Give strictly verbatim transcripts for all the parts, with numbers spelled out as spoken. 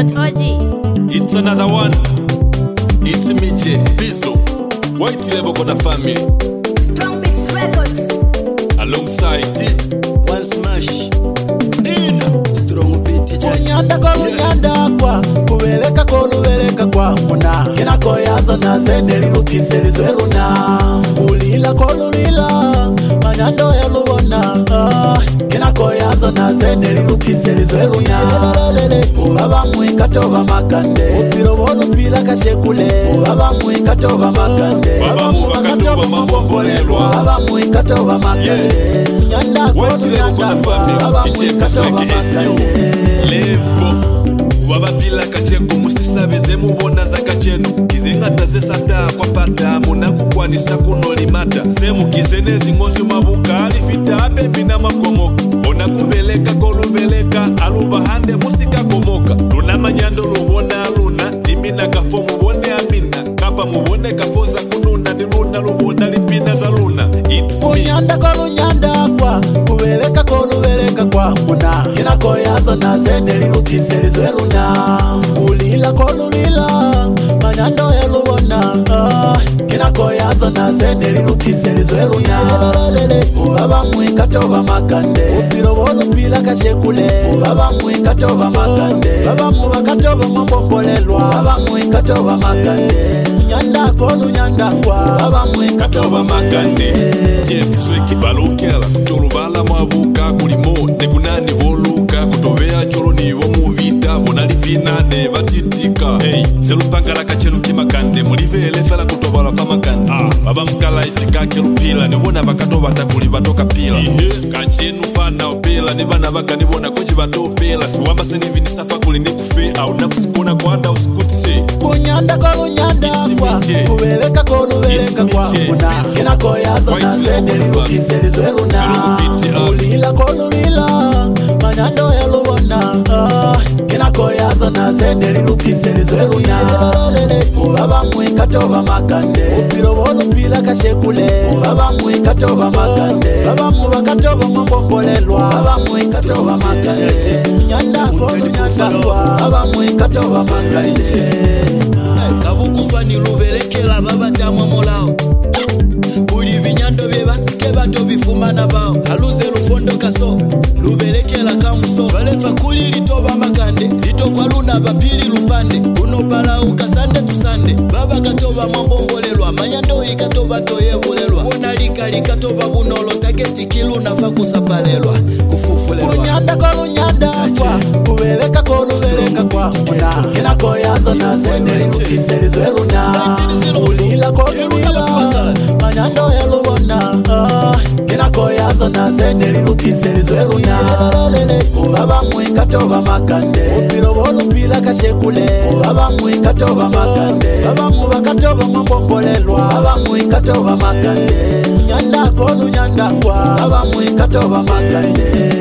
dot org. It's another one. It's me, J Bizo. White Label Kona Family. Strong Beats Records. Alongside T. One Smash. Nina. Strong Beat Judge. Unyanda kwa unyanda kwa kuweleka koluweleka kwa muna kina koyazo na zendeli lukiseli luna ulila kolulila manyando ya luona kina koyazo na zendeli lukiseli luna ubaba mwikatova makande upilo wolu pila kashekule ubaba mwikatova makande Baba mwikatova mambombolelwa ubaba mwikatova makande unyanda kwa unyanda kwa ubaba mwikatova makande Levo wabapila kacheko musisabize mubona za kachenu kizengata zesata kwa pata munakukwanisa kunolimata semu kizenezi ngozi mabuka alifita apepi na makomoka ona kubeleka kolubeleka alubahande musika komoka luna manyando lubona luna imina kafo mubone amina kapa mubone kafoza kununa ni luna lubona lipina za luna it's me unyanda kwa unyanda kwa kubeleka kolubeleka kwa muna kina koyazo na zendeli lukiseli luna ulila kolulila manyando ya luona kina koyazo na zendeli lukiseli luna ubaba mwikatova makande upilo wolu pila kashekule ubaba mwikatova makande baba mwakatova mambombolelwa baba mwikatova makande nyanda kolu nyanda kwa baba mwikatova makande Jepsweki balukela kutolubala mwabuka kulimo nekunani boluka kutovea cholo niwo muvita bonalipinane batitika hey zelupangala kachelu kimakande mulivele fela kutobala fa makande ah baba mkala ifika kelupila nebona bakatova takuli batoka pila ihe kachenu fana opela nebana baka nebona koji batopela siwamba senivi nisafa kuli nikufe au nakusikona kwanda usikutse kunyanda kwa unyanda kwa kubeleka kolubeleka kwa muna kina koyazo na zendeli lukiseli luna ulila kolulila manyando ya luona kina koyazo na zendeli lukiseli luna ubaba mwikatova makande upilo wolu pila kashekule ubaba mwikatova makande baba mwakatova mambombolelwa baba mwikatova makande nyanda kolu nyanda kwa baba mwikatova makande kabukuswa ni luberekela babatamwa molao kuli binyando bye basike bato bifumana bao aluze lufondo kaso luberekela kamuso twalefa kuli litoba makande litokwa luna bapili lupande kuno pala ukasande tusande baba katoba mambombolelwa manyando ikatoba ntoyebulelwa wona lika likatoba bunolo taketi kiluna fa kusapalelwa kufufulelwa unyanda kwa unyanda kwa kubeleka kolubeleka kwa muna kina koyazo na zendeli lukiseli luna ulila kolulila manyando ya luona kina koyazo na zendeli lukiseli luna ubaba mwikatova makande upilo wolu pila kashekule ubaba mwikatova makande baba mwakatova mambombolelwa baba mwikatova makande nyanda kolu nyanda kwa baba mwikatova makande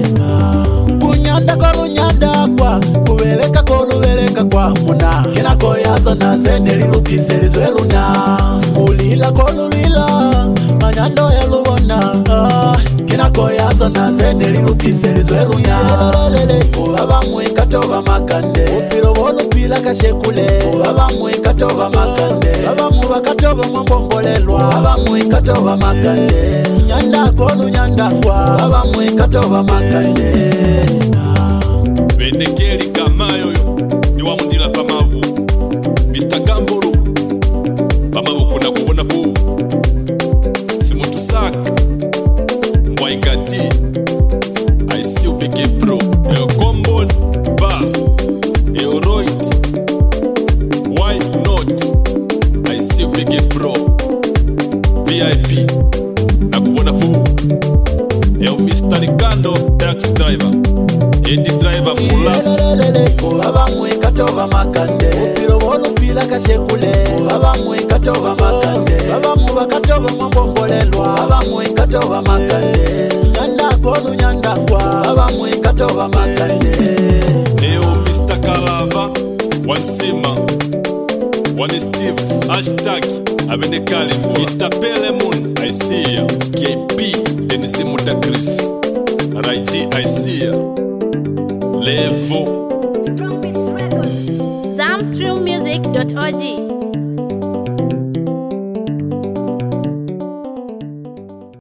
kunyanda kwa unyanda kwa kubeleka kolubeleka kwa muna kina koyazo na zendeli lukiseli luna ulila kolulila manyando ya luona kina koyazo na zendeli lukiseli luna ubaba mwikatova makande upilo wolu pila kashekule ubaba mwikatova makande baba mwakatova mambombolelwa baba mwikatova makande nyanda kolu nyanda kwa baba mwikatova makande Benekeli kamayo yo ni wa mundila pamabu mister Gambolo pamabu kuna kubona fu simutu saka mwaingati I see you big bro el combon ba el roid why not I see you big bro V I P na kubona fu el mister Ricardo taxi driver Edi driver mulas ubaba mwikatova makande upilo wolu pila kashekule ubaba mwikatova makande baba mwakatova mambombolelwa baba mwikatova makande nyanda kolu nyanda kwa baba mwikatova makande Eo mister Kalava One Sima One Steve Hashtag Abene Kalimbo mister Pelemun I see ya K P Denisi Mutakris Raiji I see ya Levo Strong Beats Records. dot org.